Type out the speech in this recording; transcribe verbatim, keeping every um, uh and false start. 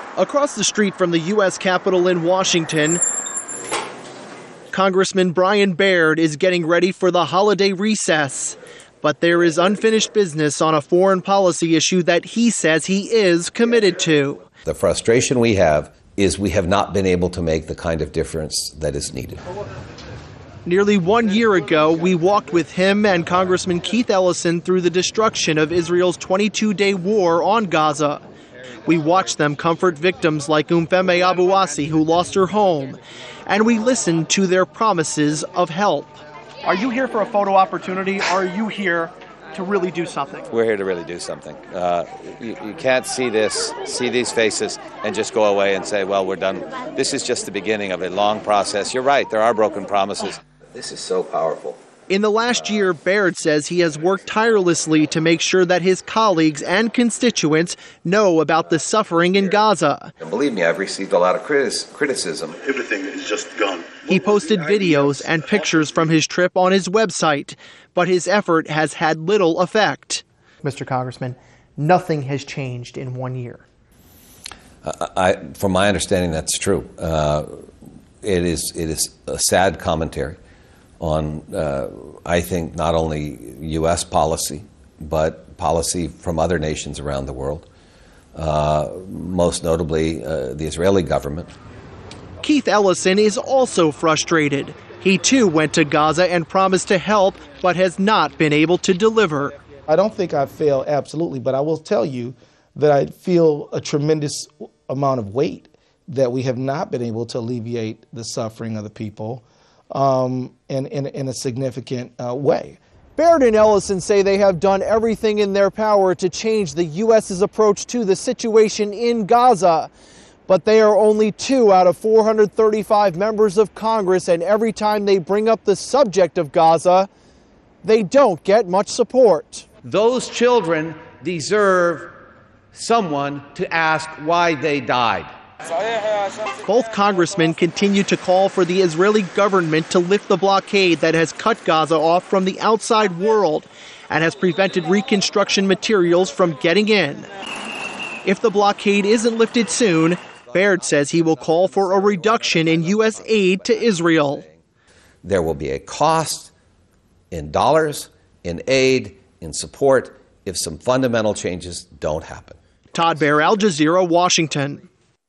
Across the street from the U S Capitol in Washington, Congressman Brian Baird is getting ready for the holiday recess. But there is unfinished business on a foreign policy issue that he says he is committed to. The frustration we have is we have not been able to make the kind of difference that is needed. Nearly one year ago, we walked with him and Congressman Keith Ellison through the destruction of Israel's twenty-two day war on Gaza. We watched them comfort victims like Umfeme Abuasi, who lost her home, and we listened to their promises of help. Are you here for a photo opportunity? Or are you here to really do something? We're here to really do something. Uh, you, you can't see this, see these faces, and just go away and say, well, we're done. This is just the beginning of a long process. You're right, there are broken promises. This is so powerful. In the last year, Baird says he has worked tirelessly to make sure that his colleagues and constituents know about the suffering in Gaza. And believe me, I've received a lot of critis- criticism. Everything is just gone. He posted videos and pictures from his trip on his website, but his effort has had little effect. Mister Congressman, nothing has changed in one year. Uh, I, from my understanding, that's true. Uh, it is it is a sad commentary on, uh, I think, not only U S policy, but policy from other nations around the world, uh, most notably uh, the Israeli government. Keith Ellison is also frustrated. He too went to Gaza and promised to help, but has not been able to deliver. I don't think I failed absolutely, but I will tell you that I feel a tremendous amount of weight that we have not been able to alleviate the suffering of the people um, in, in, in a significant uh, way. Baird and Ellison say they have done everything in their power to change the U S's approach to the situation in Gaza. But they are only two out of four hundred thirty-five members of Congress, and every time they bring up the subject of Gaza, they don't get much support. Those children deserve someone to ask why they died. Both congressmen continue to call for the Israeli government to lift the blockade that has cut Gaza off from the outside world and has prevented reconstruction materials from getting in. If the blockade isn't lifted soon, Baird says he will call for a reduction in U S aid to Israel. There will be a cost in dollars, in aid, in support, if some fundamental changes don't happen. Todd Baer, Al Jazeera, Washington.